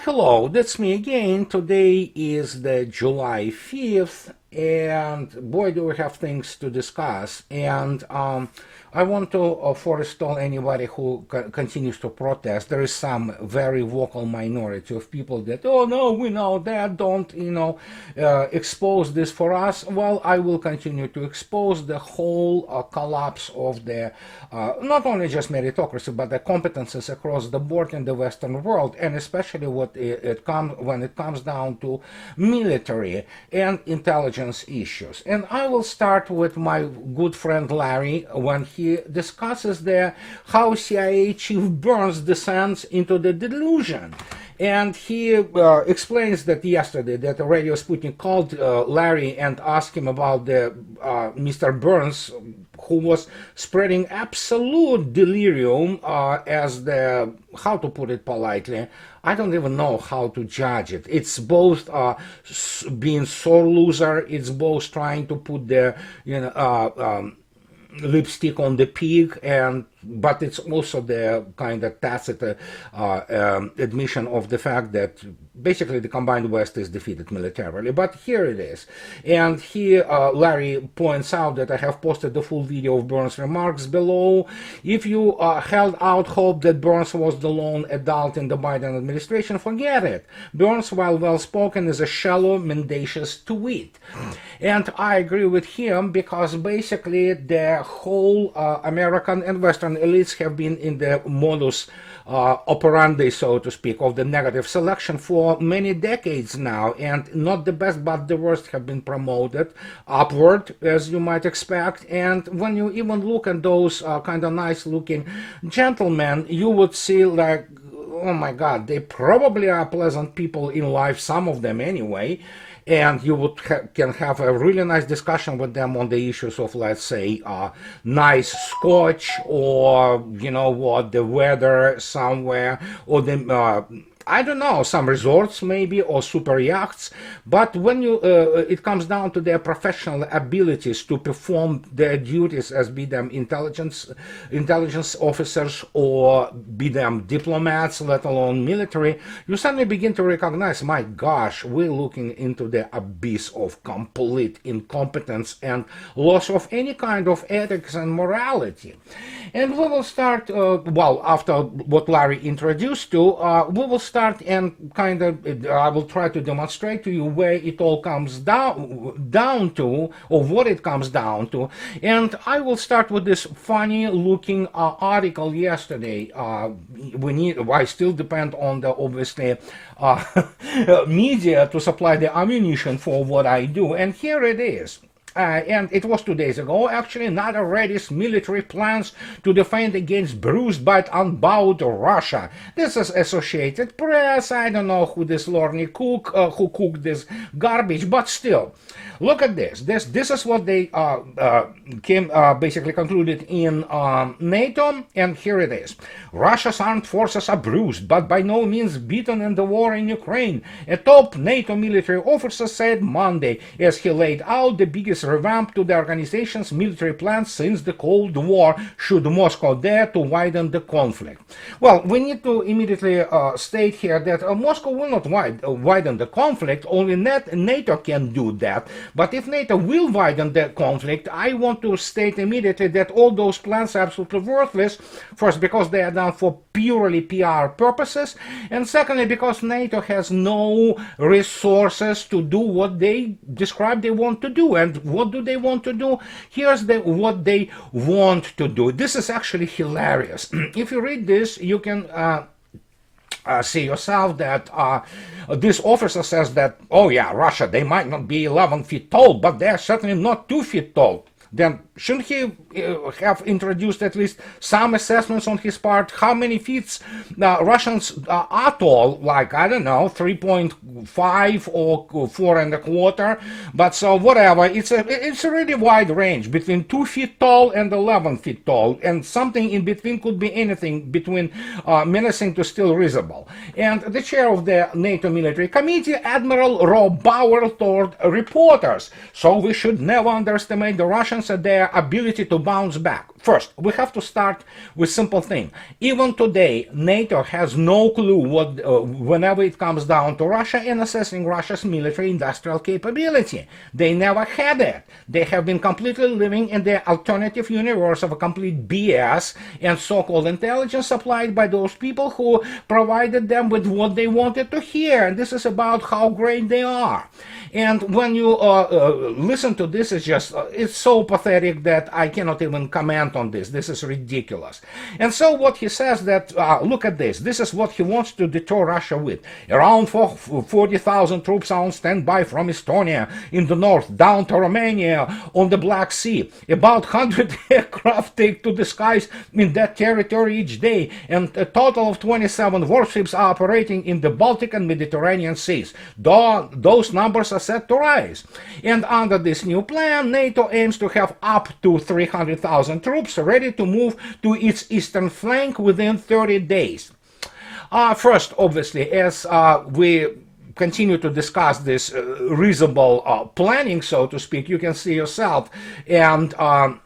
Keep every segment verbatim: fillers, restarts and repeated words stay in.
hello, that's me again. Today is the July fifth, and boy, do we have things to discuss. And um, I want to uh, forestall anybody who co- continues to protest. There is some very vocal minority of people that, oh no, we know that, don't, you know, uh, expose this for us. Well, I will continue to expose the whole uh, collapse of the, uh, not only just meritocracy, but the competences across the board in the Western world, and especially what it, it comes when it comes down to military and intelligence issues. And I will start with my good friend Larry when he discusses there how C I A Chief Burns descends into the delusion. And he uh, explains that yesterday that Radio Sputnik called uh, Larry and asked him about the uh, Mister Burns, who was spreading absolute delirium uh, as the, how to put it politely, I don't even know how to judge it. It's both uh, being sore loser, it's both trying to put the, you know, uh, um, lipstick on the pig, and but it's also the kind of tacit uh, um, admission of the fact that basically the combined West is defeated militarily. But here it is. And he, uh, Larry points out that I have posted the full video of Burns' remarks below. If you uh, held out hope that Burns was the lone adult in the Biden administration, forget it. Burns, while well-spoken, is a shallow, mendacious twit. And I agree with him because basically the whole uh, American and Western elites have been in the modus uh, operandi, so to speak, of the negative selection for many decades now, and not the best but the worst have been promoted upward, as you might expect. And when you even look at those uh, kind of nice looking gentlemen, you would see like, oh my god, they probably are pleasant people in life, some of them anyway, and you would ha can have a really nice discussion with them on the issues of, let's say, uh, nice scotch, or, you know what, the weather somewhere, or the uh, I don't know, some resorts maybe, or super yachts. But when you uh, it comes down to their professional abilities to perform their duties, as be them intelligence intelligence officers or be them diplomats, let alone military, you suddenly begin to recognize, my gosh, we're looking into the abyss of complete incompetence and loss of any kind of ethics and morality. And we will start, uh, well, after what Larry introduced to, uh, we will start Start and kind of, I will try to demonstrate to you where it all comes down down to, or what it comes down to. And I will start with this funny looking uh, article yesterday. Uh, we need, I still depend on the, obviously, uh, media to supply the ammunition for what I do. And here it is. Uh, and it was two days ago, actually. NATO readies military plans to defend against bruised but unbowed Russia. This is Associated Press. I don't know who this Lorny cook, uh, who cooked this garbage, but still. Look at this. This this is what they uh, uh, came uh, basically concluded in um, NATO, and here it is. Russia's armed forces are bruised, but by no means beaten in the war in Ukraine. A top NATO military officer said Monday, as he laid out the biggest revamp to the organization's military plans since the Cold War, should Moscow dare to widen the conflict. Well, we need to immediately uh, state here that uh, Moscow will not wide, uh, widen the conflict, only net, NATO can do that. But if NATO will widen the conflict, I want to state immediately that all those plans are absolutely worthless. First, because they are done for purely P R purposes, and secondly, because NATO has no resources to do what they describe they want to do. And what do they want to do? Here's the what they want to do. This is actually hilarious. If you read this, you can uh, Uh, see yourself that uh, this officer says that, oh yeah, Russia, they might not be eleven feet tall, but they're certainly not two feet tall. Then shouldn't he uh, have introduced at least some assessments on his part? How many feet uh, Russians uh, are tall? Like, I don't know, three point five or four and a quarter. But so whatever, it's a it's a really wide range between two feet tall and eleven feet tall, and something in between could be anything between uh, menacing to still risible. And the chair of the NATO Military Committee, Admiral Rob Bauer, told reporters, so we should never underestimate the Russians terms of their ability to bounce back. First, we have to start with simple thing. Even today, NATO has no clue what, uh, whenever it comes down to Russia and assessing Russia's military industrial capability. They never had it. They have been completely living in the alternative universe of a complete B S and so-called intelligence supplied by those people who provided them with what they wanted to hear. And this is about how great they are. And when you uh, uh, listen to this, it's just, uh, it's so pathetic that I cannot even comment on this. This is ridiculous. And so what he says that, uh, look at this, this is what he wants to deter Russia with. Around forty thousand troops are on standby from Estonia in the north, down to Romania on the Black Sea. About one hundred aircraft take to the skies in that territory each day, and a total of twenty-seven warships are operating in the Baltic and Mediterranean seas. Though those numbers are set to rise. And under this new plan, NATO aims to have up to three hundred thousand troops ready to move to its eastern flank within thirty days. Uh, first, obviously, as uh, we continue to discuss this uh, reasonable uh, planning, so to speak, you can see yourself, and um,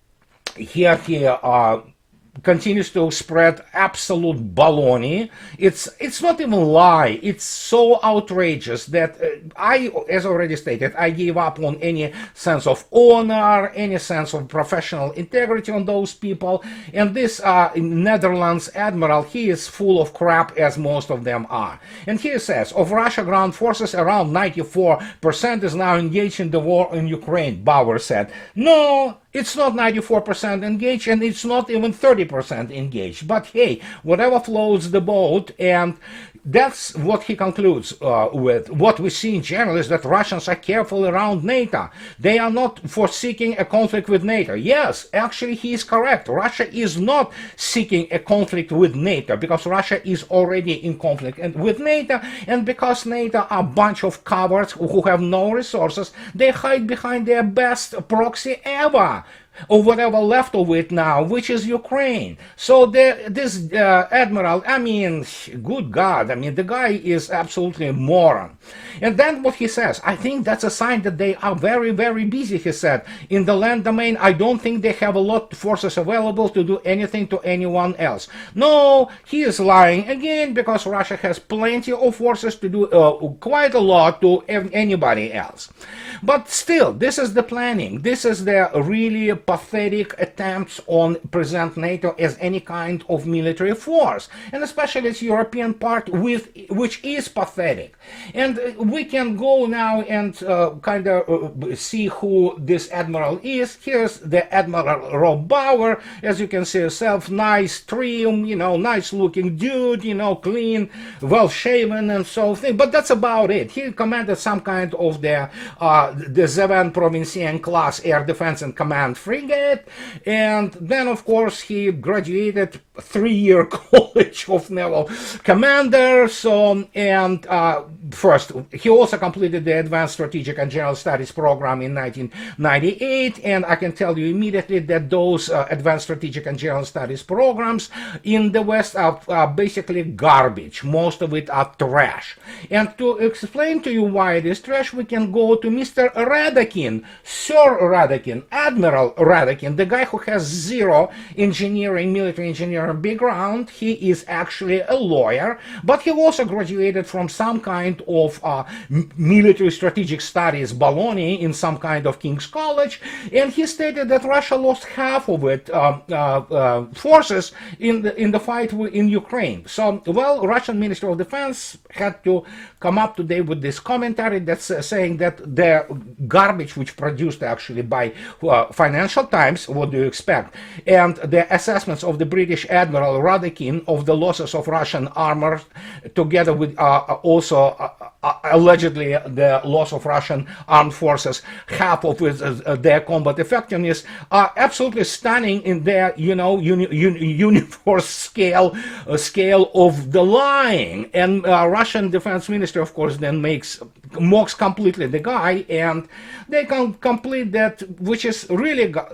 here, here, uh, continues to spread absolute baloney. It's it's not even lie. It's so outrageous that uh, I, as already stated, I gave up on any sense of honor, any sense of professional integrity on those people. And this uh, Netherlands admiral, he is full of crap, as most of them are. And he says, of Russia ground forces, around ninety-four percent is now engaged in the war in Ukraine, Bauer said. No, it's not ninety-four percent engaged, and it's not even thirty percent engaged. But hey, whatever floats the boat, and that's what he concludes uh, with. What we see in general is that Russians are careful around NATO. They are not for seeking a conflict with NATO. Yes, actually he is correct. Russia is not seeking a conflict with NATO because Russia is already in conflict and with NATO, and because NATO are a bunch of cowards who have no resources, they hide behind their best proxy ever, or whatever left of it now, which is Ukraine. So the, this uh, admiral, I mean, good God, I mean, the guy is absolutely a moron. And then what he says, I think that's a sign that they are very, very busy, he said. In the land domain, I don't think they have a lot of forces available to do anything to anyone else. No, he is lying again, because Russia has plenty of forces to do uh, quite a lot to anybody else. But still, this is the planning. This is the really pathetic attempts on present NATO as any kind of military force, and especially its European part, with which is pathetic. And we can go now and uh, kind of uh, see who this admiral is. Here's the Admiral Rob Bauer, as you can see yourself, nice trim, you know, nice looking dude, you know, clean, well shaven and so thing. But that's about it. He commanded some kind of the uh, the Zeven Provincien class air defense and command frigate, and then of course he graduated three-year college of naval commander. So, and uh, first he also completed the advanced strategic and general studies program in nineteen ninety-eight, and I can tell you immediately that those uh, advanced strategic and general studies programs in the West are uh, basically garbage. Most of it are trash. And to explain to you why it is trash, we can go to Mister Radakin, Sir Radakin, Admiral Radakin, the guy who has zero engineering, military engineering background. He is actually a lawyer, but he also graduated from some kind of uh, military strategic studies baloney in some kind of King's College, and he stated that Russia lost half of its uh, uh, uh, forces in the, in the fight in Ukraine. So, well, Russian Ministry of Defense had to come up today with this commentary that's uh, saying that the garbage which produced actually by uh, Financial Times, what do you expect, and the assessments of the British Admiral Radakin of the losses of Russian armor, together with uh, also uh, uh, allegedly the loss of Russian armed forces, half of it, uh, their combat effectiveness, are absolutely stunning in their, you know, uni uni universe scale uh, scale of the lying. And uh, Russian Defense Minister, of course, then makes mocks completely the guy, and they can complete that, which is really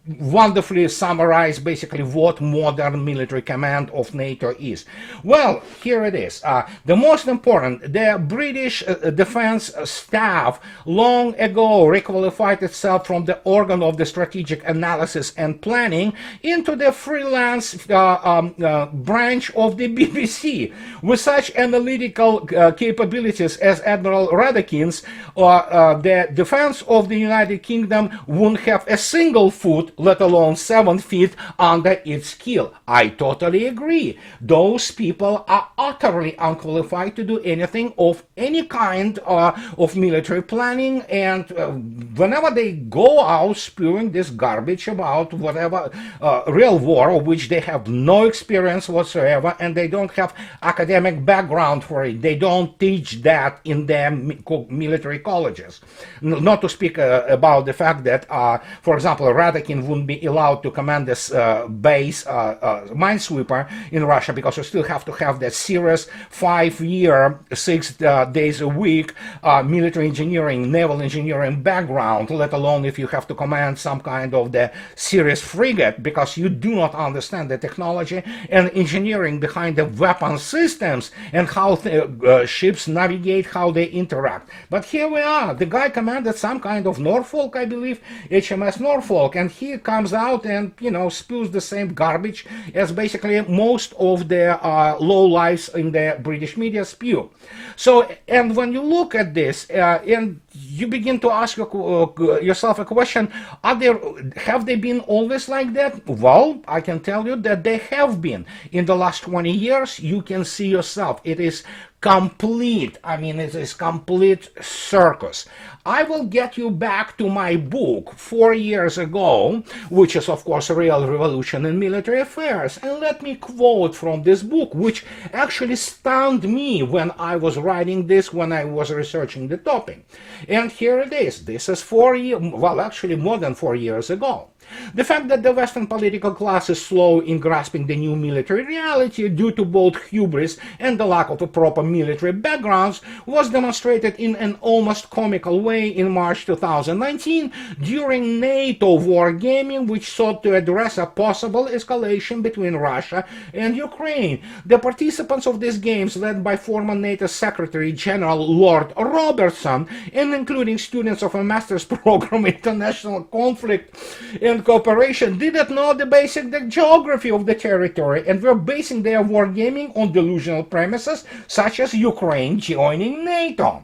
wonderfully summarize basically what modern military command of NATO is. Well, here it is. Uh, the most important, the British uh, defense staff long ago requalified itself from the organ of the strategic analysis and planning into the freelance uh, um, uh, branch of the B B C. With such analytical uh, capabilities as Admiral Radekin's, uh, uh, the defense of the United Kingdom wouldn't have a single foot, let alone seven feet, under its keel. I totally agree. Those people are utterly unqualified to do anything of any kind uh, of military planning, and uh, whenever they go out spewing this garbage about whatever uh, real war, of which they have no experience whatsoever, and they don't have academic background for it. They don't teach that in their military colleges. Not to speak uh, about the fact that, uh, for example, Radekin wouldn't be allowed to command this uh, base uh, uh, minesweeper in Russia, because you still have to have that serious five-year, six uh, days a week uh, military engineering, naval engineering background, let alone if you have to command some kind of the serious frigate, because you do not understand the technology and engineering behind the weapon systems and how the, uh, ships navigate, how they interact. But here we are. The guy commanded some kind of Norfolk, I believe, H M S Norfolk, and he comes out and, you know, spews the same garbage as basically most of the uh, low lives in the British media spew. So, and when you look at this uh, and you begin to ask your, uh, yourself a question, are there, have they been always like that? Well, I can tell you that they have been. In the last twenty years, you can see yourself. It is complete. I mean, it is complete circus. I will get you back to my book four years ago, which is, of course, Real Revolution in Military Affairs. And let me quote from this book, which actually stunned me when I was writing this, when I was researching the topic. And here it is. This is four years, well, actually more than four years ago. The fact that the Western political class is slow in grasping the new military reality due to both hubris and the lack of a proper military backgrounds was demonstrated in an almost comical way in March two thousand nineteen during NATO wargaming, which sought to address a possible escalation between Russia and Ukraine. The participants of these games, led by former NATO Secretary General Lord Robertson, and including students of a master's program in international conflict and cooperation, did not know the basic the geography of the territory and were basing their wargaming on delusional premises such as Ukraine joining NATO.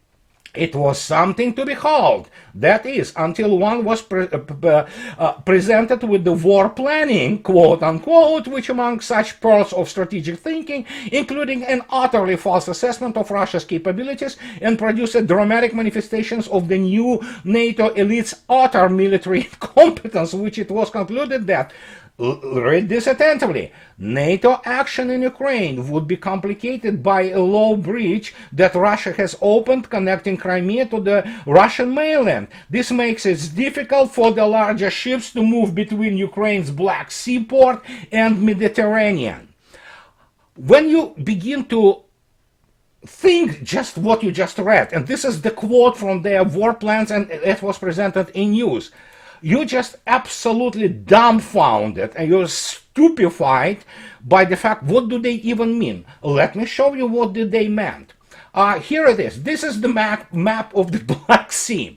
It was something to behold. That is, until one was pre uh, uh, presented with the war planning, quote unquote, which among such pearls of strategic thinking, including an utterly false assessment of Russia's capabilities, and produced dramatic manifestations of the new NATO elite's utter military incompetence, which it was concluded that, read this attentively, NATO action in Ukraine would be complicated by a law breach that Russia has opened connecting Crimea to the Russian mainland. This makes it difficult for the larger ships to move between Ukraine's Black Sea port and Mediterranean. When you begin to think just what you just read, and this is the quote from their war plans, and it was presented in news, you're just absolutely dumbfounded and you're stupefied by the fact, what do they even mean? Let me show you what did they meant. Uh, here it is. This is the map, map of the Black Sea.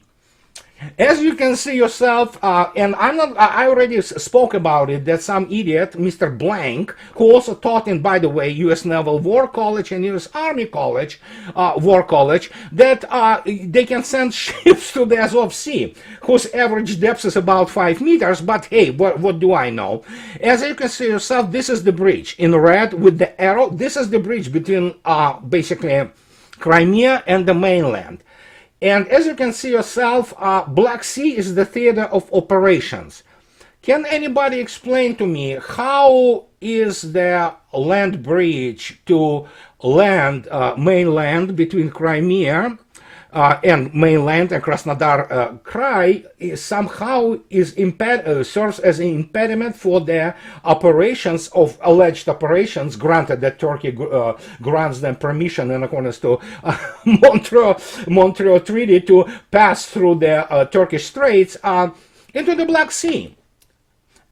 As you can see yourself, uh, and I'm not, I already spoke about it, that some idiot, Mister Blank, who also taught in, by the way, U S Naval War College and U S Army College, uh, War College, that uh, they can send ships to the Azov Sea, whose average depth is about five meters, but hey, what, what do I know? As you can see yourself, this is the bridge in red with the arrow. This is the bridge between uh, basically Crimea and the mainland. And as you can see yourself, uh, Black Sea is the theater of operations. Can anybody explain to me how is the land bridge to land, uh, mainland between Crimea uh, and mainland and Krasnodar uh, Krai is somehow is imped uh, serves as an impediment for the operations of alleged operations, granted that Turkey uh, grants them permission in accordance to uh, Montreal, Montreal Treaty to pass through the uh, Turkish Straits uh, into the Black Sea.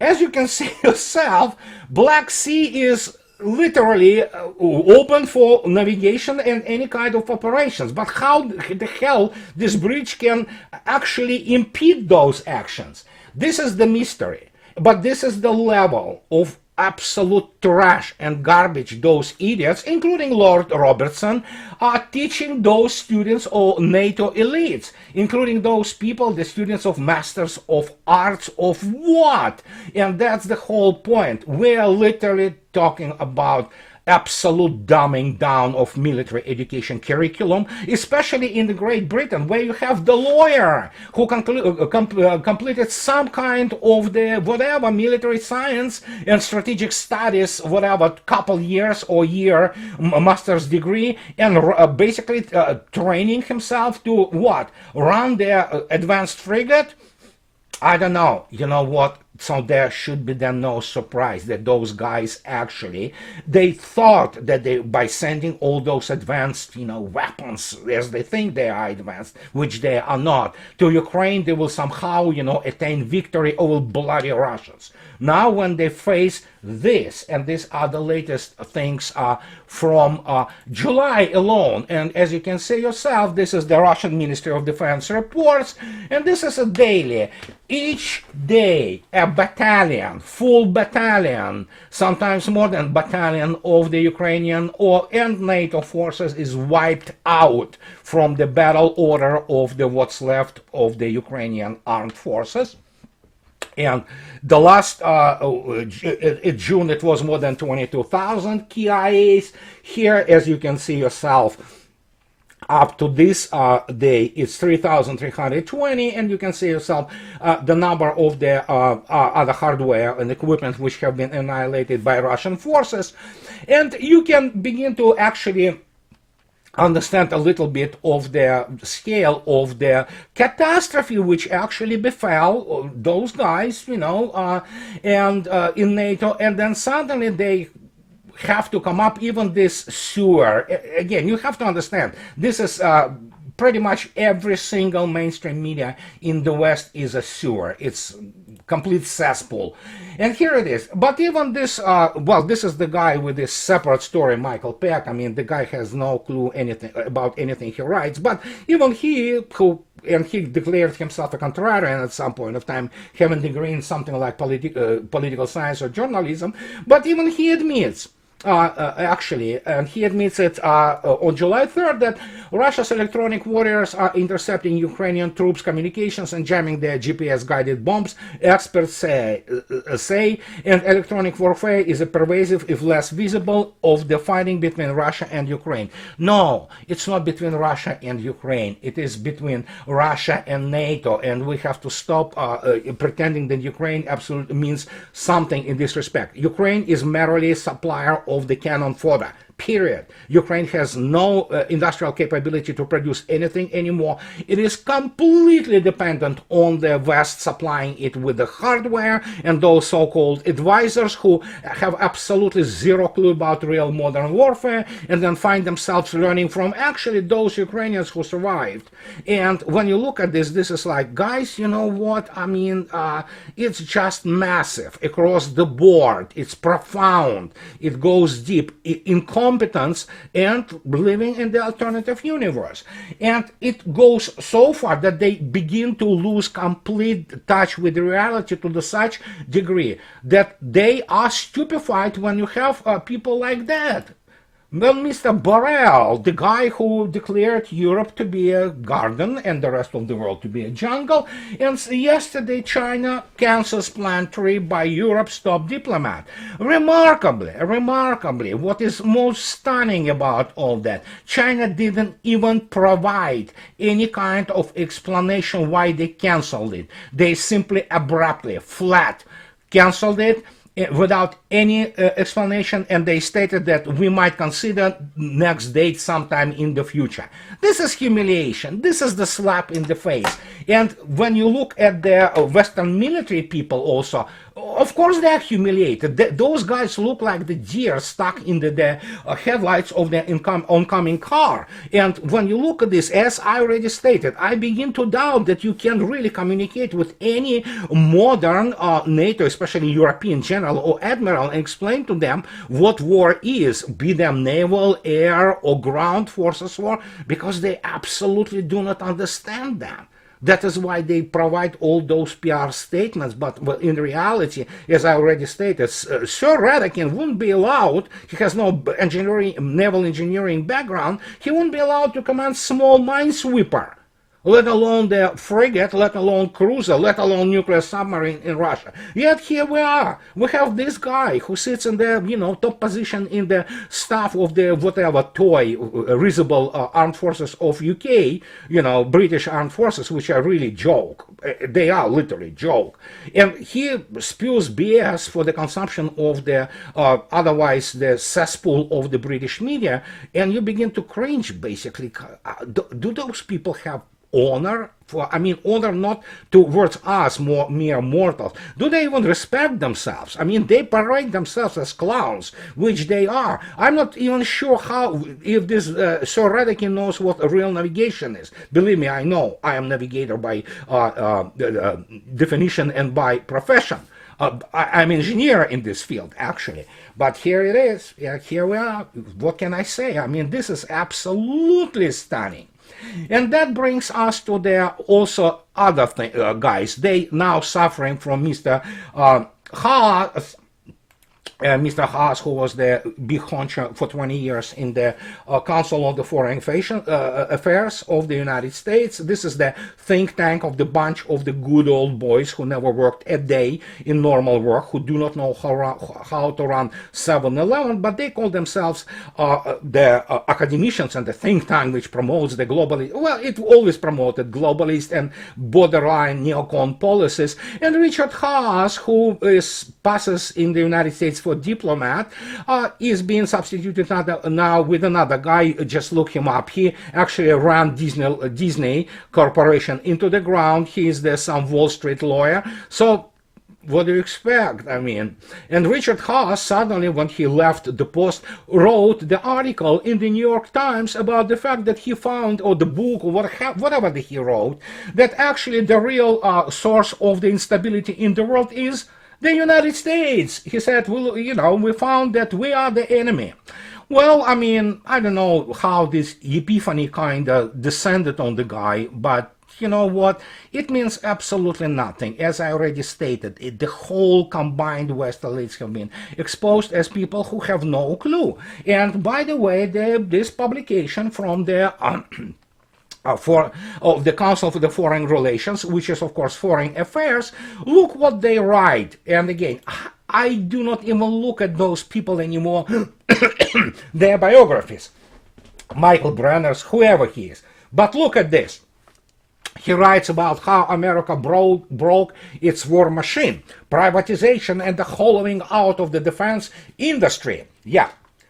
as you can see yourself, Black Sea is literally uh, open for navigation and any kind of operations. But how the hell this bridge can actually impede those actions? This is the mystery. But this is the level of absolute trash and garbage those idiots, including Lord Robertson, are teaching those students or NATO elites, including those people, the students of Masters of Arts of what? And that's the whole point. We're literally talking about absolute dumbing down of military education curriculum, especially in Great Britain, where you have the lawyer who conclu- uh, com- uh, completed some kind of the whatever military science and strategic studies, whatever couple years or year m- master's degree, and uh, basically uh, training himself to what? Run their uh, advanced frigate? I don't know. You know what? So there should be then no surprise that those guys actually, they thought that they, by sending all those advanced, you know, weapons, as they think they are advanced, which they are not, to Ukraine, they will somehow, you know, attain victory over bloody Russians. Now when they face this, and these are the latest things uh, from uh, July alone, and as you can see yourself, this is the Russian Ministry of Defense reports, and this is a daily. Each day, a battalion, full battalion, sometimes more than battalion of the Ukrainian or and NATO forces is wiped out from the battle order of the what's left of the Ukrainian armed forces. And the last uh, in June, it was more than twenty-two thousand K I As. Here, as you can see yourself, up to this uh, day, it's three thousand three hundred twenty, and you can see yourself uh, the number of the uh, uh, other hardware and equipment which have been annihilated by Russian forces. And you can begin to actually understand a little bit of the scale of the catastrophe which actually befell those guys, you know, uh, and uh, in NATO, and then suddenly they have to come up, even this sewer. Again, you have to understand, this is uh, pretty much every single mainstream media in the West is a sewer. It's complete cesspool. And here it is. But even this, uh, well, this is the guy with this separate story, Michael Peck. I mean, the guy has no clue anything about anything he writes. But even he, who, and he declared himself a contrarian at some point of time, having a degree in something like politi- uh, political science or journalism, but even he admits, Uh, uh, actually, and he admits it uh, uh, on July third, that Russia's electronic warriors are intercepting Ukrainian troops' communications and jamming their G P S-guided bombs, experts say, uh, say, and electronic warfare is a pervasive, if less visible, of the fighting between Russia and Ukraine. No, it's not between Russia and Ukraine. It is between Russia and NATO, and we have to stop uh, uh, pretending that Ukraine absolutely means something in this respect. Ukraine is merely a supplier of of the cannon fodder, period. Ukraine has no uh, industrial capability to produce anything anymore. It is completely dependent on the West supplying it with the hardware and those so-called advisors who have absolutely zero clue about real modern warfare, and then find themselves learning from actually those Ukrainians who survived. And when you look at this, this is like, guys, you know what? I mean, uh, it's just massive across the board. It's profound. It goes deep. Incompetence and living in the alternative universe. And it goes so far that they begin to lose complete touch with reality to the such degree that they are stupefied when you have uh, people like that. Well, Mister Borrell, the guy who declared Europe to be a garden and the rest of the world to be a jungle, and yesterday China cancels planned trip by Europe's top diplomat. Remarkably, remarkably, what is most stunning about all that, China didn't even provide any kind of explanation why they canceled it. They simply abruptly, flat, canceled it without any uh, explanation, and they stated that we might consider next date sometime in the future. This is humiliation. This is the slap in the face. And when you look at the uh, Western military people also, of course they're humiliated. Th those guys look like the deer stuck in the, the uh, headlights of the income, oncoming car. And when you look at this, as I already stated, I begin to doubt that you can really communicate with any modern uh, NATO, especially European general or admiral, and explain to them what war is, be them naval, air, or ground forces war, because they absolutely do not understand that. That is why they provide all those P R statements, but well, in reality, as I already stated, uh, Sir Radakin wouldn't be allowed, he has no engineering, naval engineering background, he wouldn't be allowed to command small minesweeper, let alone the frigate, let alone cruiser, let alone nuclear submarine in Russia. Yet here we are. We have this guy who sits in the, you know, top position in the staff of the whatever toy, uh, risible uh, armed forces of U K, you know, British armed forces, which are really joke. Uh, they are literally joke. And he spews B S for the consumption of the, uh, otherwise the cesspool of the British media, and you begin to cringe, basically. Uh, do, do those people have honor? For, I mean, honor not towards us, more mere mortals. Do they even respect themselves? I mean, they parade themselves as clowns, which they are. I'm not even sure how, if this uh, Sir Radakin knows what real navigation is. Believe me, I know. I am navigator by uh, uh, uh, definition and by profession. Uh, I, I'm engineer in this field, actually. But here it is. Yeah, here we are. What can I say? I mean, this is absolutely stunning. And that brings us to the also other thing, uh, guys. They now suffering from Mister Uh, Haas, uh, Mister Haas, who was the big honcho for twenty years in the uh, Council of the Foreign uh, Affairs of the United States. This is the think tank of the bunch of the good old boys who never worked a day in normal work, who do not know how, how to run seven eleven, but they call themselves uh, the uh, academicians and the think tank which promotes the globalist, well, it always promoted globalist and borderline neocon policies. And Richard Haas, who is passes in the United States for diplomat, uh, is being substituted now with another guy. Just look him up. He actually ran Disney, uh, Disney Corporation into the ground. He is the some Wall Street lawyer. So what do you expect? I mean, and Richard Haas suddenly, when he left the Post, wrote the article in the New York Times about the fact that he found, or the book, or what, whatever that he wrote, that actually the real uh, source of the instability in the world is the United States. He said, well, you know, we found that we are the enemy. Well, I mean, I don't know how this epiphany kind of descended on the guy, but you know what? It means absolutely nothing. As I already stated, it, the whole combined West elites have been exposed as people who have no clue. And by the way, the, this publication from the um, Uh, for oh, the Council for the Foreign Relations, which is of course Foreign Affairs, look what they write. And again, I do not even look at those people anymore, their biographies, Michael Brenner's, whoever he is. But look at this. He writes about how America broke, broke its war machine, privatization and the hollowing out of the defense industry. Yeah.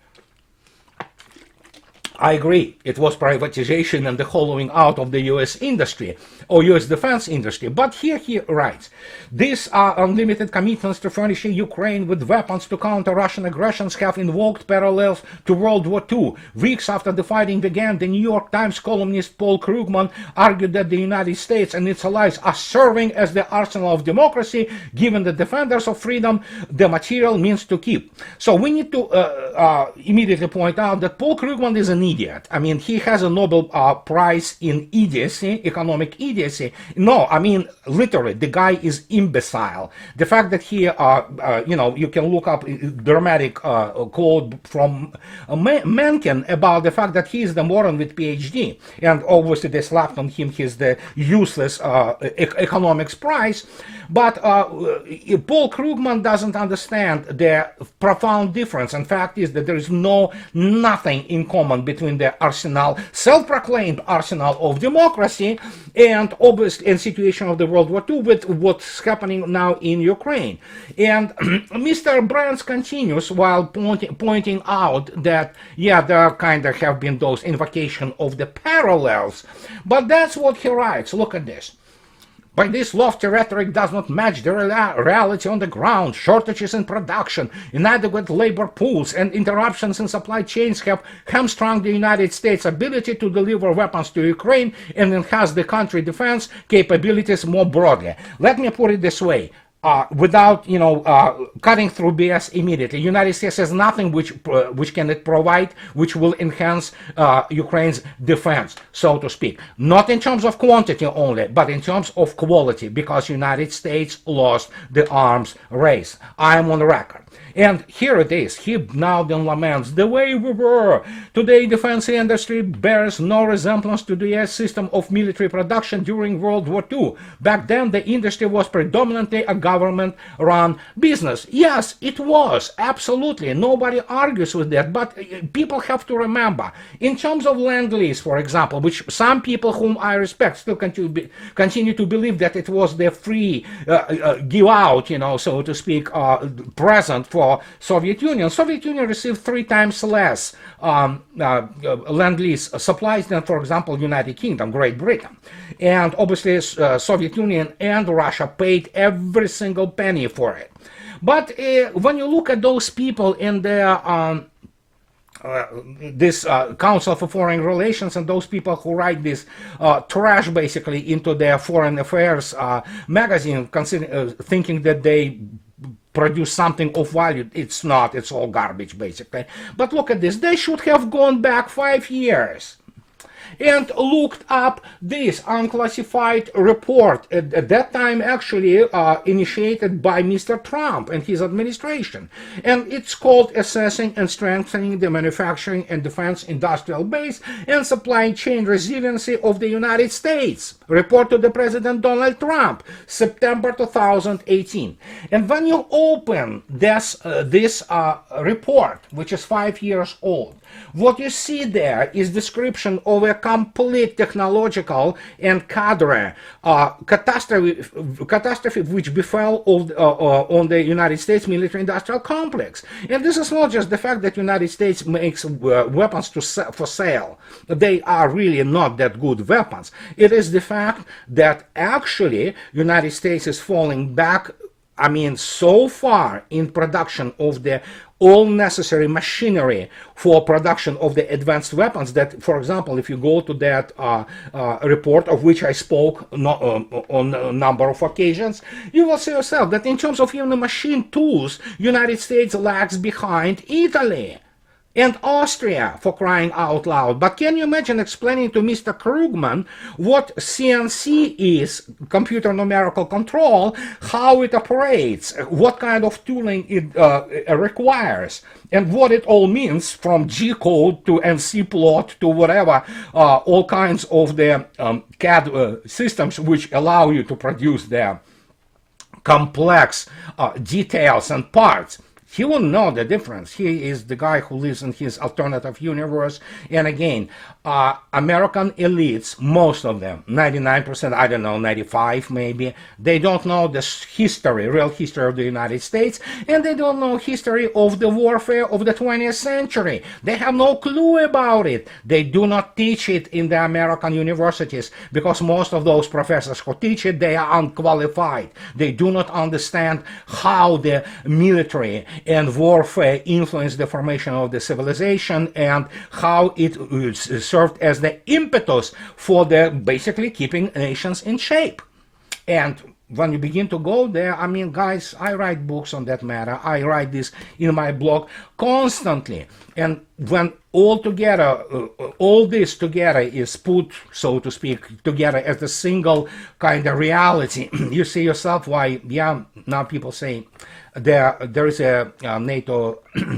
I agree, it was privatization and the hollowing out of the U S industry, or U S defense industry. But here he writes, these are unlimited commitments to furnishing Ukraine with weapons to counter Russian aggressions have invoked parallels to World War Two. Weeks after the fighting began, the New York Times columnist Paul Krugman argued that the United States and its allies are serving as the arsenal of democracy, giving the defenders of freedom the material means to keep. So we need to uh, uh, immediately point out that Paul Krugman is an idiot. I mean, he has a Nobel uh, Prize in idiocy, economic idiocy. No, I mean, literally, the guy is imbecile. The fact that he, uh, uh, you know, you can look up a dramatic uh, quote from uh, Mencken about the fact that he is the moron with PhD. And obviously they slapped on him his the useless uh, e economics prize. But uh, Paul Krugman doesn't understand the profound difference. And fact is that there is no, nothing in common between the arsenal, self-proclaimed arsenal of democracy and obviously in situation of the World War Two with what's happening now in Ukraine. And Mister Brands continues while pointing, pointing out that, yeah, there kind of have been those invocation of the parallels. But that's what he writes. Look at this. By this lofty rhetoric does not match the reality on the ground. Shortages in production, inadequate labor pools, and interruptions in supply chains have hamstrung the United States' ability to deliver weapons to Ukraine and enhance the country's defense capabilities more broadly. Let me put it this way. Uh, without, you know, uh, cutting through B S immediately, United States has nothing which uh, which can it provide, which will enhance uh, Ukraine's defense, so to speak. Not in terms of quantity only, but in terms of quality, because United States lost the arms race. I am on the record. And here it is. He now then laments the way we were. Today, defense industry bears no resemblance to the U S system of military production during World War Two. Back then, the industry was predominantly a government-run business. Yes, it was. Absolutely. Nobody argues with that. But people have to remember, in terms of Lend-Lease, for example, which some people whom I respect still continue, continue to believe that it was the free uh, uh, give out, you know, so to speak, uh, present for Soviet Union. Soviet Union received three times less um, uh, uh, Lend-Lease supplies than, for example, United Kingdom, Great Britain. And obviously, uh, Soviet Union and Russia paid every single penny for it. But uh, when you look at those people in their um, Uh, this uh, Council for Foreign Relations and those people who write this uh, trash basically into their foreign affairs uh, magazine, consider, uh, thinking that they produce something of value. It's not. It's all garbage basically. But look at this. They should have gone back five years and looked up this unclassified report, at, at that time actually uh, initiated by Mister Trump and his administration. And it's called Assessing and Strengthening the Manufacturing and Defense Industrial Base and Supply Chain Resiliency of the United States. Report to the President Donald Trump, September two thousand eighteen. And when you open this, uh, this uh, report, which is five years old, what you see there is description of a complete technological and cadre uh, catastrophe, catastrophe which befell of, uh, uh, on the United States military-industrial complex. And this is not just the fact that the United States makes uh, weapons to sa for sale. They are really not that good weapons. It is the fact that actually United States is falling back, I mean, so far in production of the all necessary machinery for production of the advanced weapons that, for example, if you go to that uh, uh, report of which I spoke no, uh, on a number of occasions, you will see yourself that in terms of even the machine tools, United States lags behind Italy and Austria, for crying out loud. But can you imagine explaining to Mister Krugman what C N C is, computer numerical control, how it operates, what kind of tooling it uh, requires, and what it all means from G code to N C plot to whatever, uh, all kinds of the um, C A D uh, systems which allow you to produce their complex uh, details and parts. He will know the difference. He is the guy who lives in his alternative universe. And again, uh, American elites, most of them, ninety-nine percent, I don't know, ninety-five maybe, they don't know the history, real history of the United States, and they don't know history of the warfare of the twentieth century. They have no clue about it. They do not teach it in the American universities because most of those professors who teach it, they are unqualified. They do not understand how the military and warfare influenced the formation of the civilization and how it served as the impetus for the basically keeping nations in shape. And when you begin to go there, I mean, guys, I write books on that matter. I write this in my blog constantly. And when all together, uh, all this together is put, so to speak, together as a single kind of reality, you see yourself why, yeah, now people say there there is a, a NATO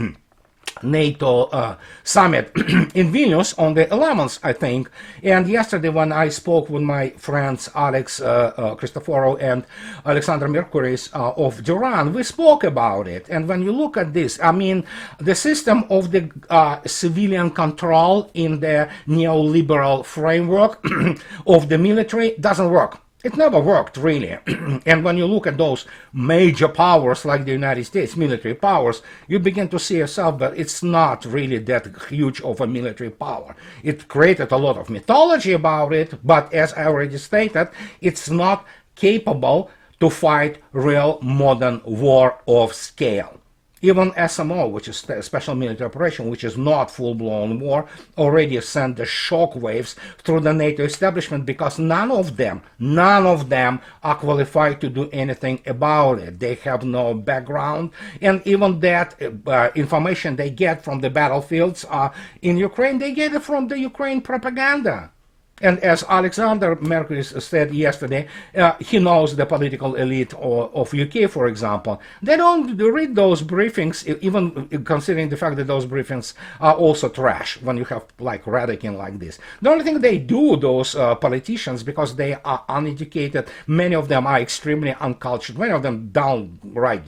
NATO uh, summit in Vilnius on the eleventh, I think. And yesterday when I spoke with my friends Alex uh, uh, Christoforou and Alexander Mercuris uh, of Duran, we spoke about it. And when you look at this, I mean, the system of the uh, civilian control in the neoliberal framework of the military doesn't work. It never worked, really. And when you look at those major powers like the United States, military powers, you begin to see yourself that it's not really that huge of a military power. It created a lot of mythology about it, but as I already stated, it's not capable to fight real modern war of scale. Even S M O, which is Special Military Operation, which is not full-blown war, already sent the shockwaves through the NATO establishment because none of them, none of them are qualified to do anything about it. They have no background, and even that uh, information they get from the battlefields uh, in Ukraine, they get it from the Ukraine propaganda. And as Alexander Mercury said yesterday, uh, he knows the political elite of, of U K, for example. They don't read those briefings, even considering the fact that those briefings are also trash when you have like Radakin like this. The only thing they do, those uh, politicians, because they are uneducated, many of them are extremely uncultured, many of them downright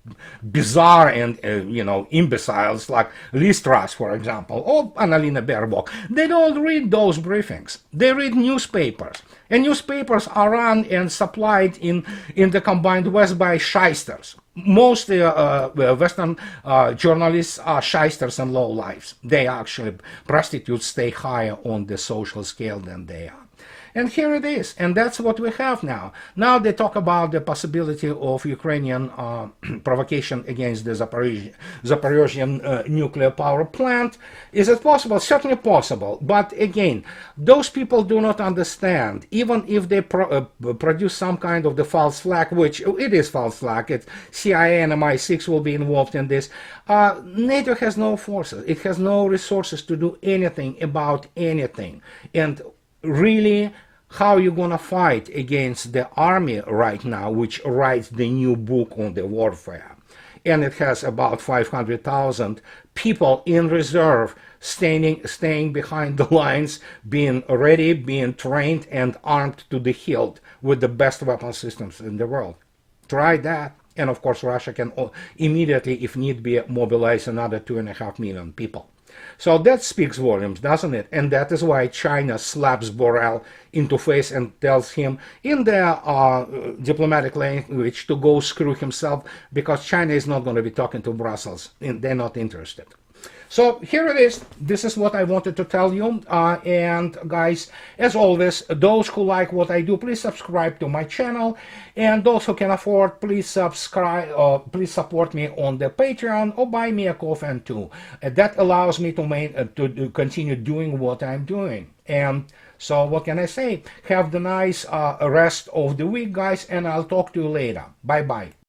bizarre and, uh, you know, imbeciles like Liz Truss, for example, or Annalena Baerbock. They don't read those briefings. They read newspapers. And newspapers are run and supplied in, in the combined West by shysters. Most uh, uh, Western uh, journalists are shysters and lowlifes. They actually, prostitutes stay higher on the social scale than they are. And here it is, and that's what we have now. Now they talk about the possibility of Ukrainian uh, provocation against the Zaporizhzhia, Zaporizhzhian uh, nuclear power plant. Is it possible? Certainly possible. But again, those people do not understand, even if they pro uh, produce some kind of the false flag, which it is false flag, it's C I A and M I six will be involved in this. Uh, NATO has no forces. It has no resources to do anything about anything. And really, how you gonna fight against the army right now, which writes the new book on the warfare? And it has about five hundred thousand people in reserve staying, staying behind the lines, being ready, being trained and armed to the hilt with the best weapon systems in the world. Try that. And of course, Russia can immediately, if need be, mobilize another two and a half million people. So that speaks volumes, doesn't it? And that is why China slaps Borrell into face and tells him in their uh, diplomatic language to go screw himself, because China is not going to be talking to Brussels. They're not interested. So here it is. This is what I wanted to tell you. Uh, and guys, as always, those who like what I do, please subscribe to my channel. And those who can afford, please subscribe, uh, please support me on the Patreon or buy me a coffee too. Uh, that allows me to, main, uh, to, to continue doing what I'm doing. And so what can I say? Have the nice uh, rest of the week, guys, and I'll talk to you later. Bye-bye.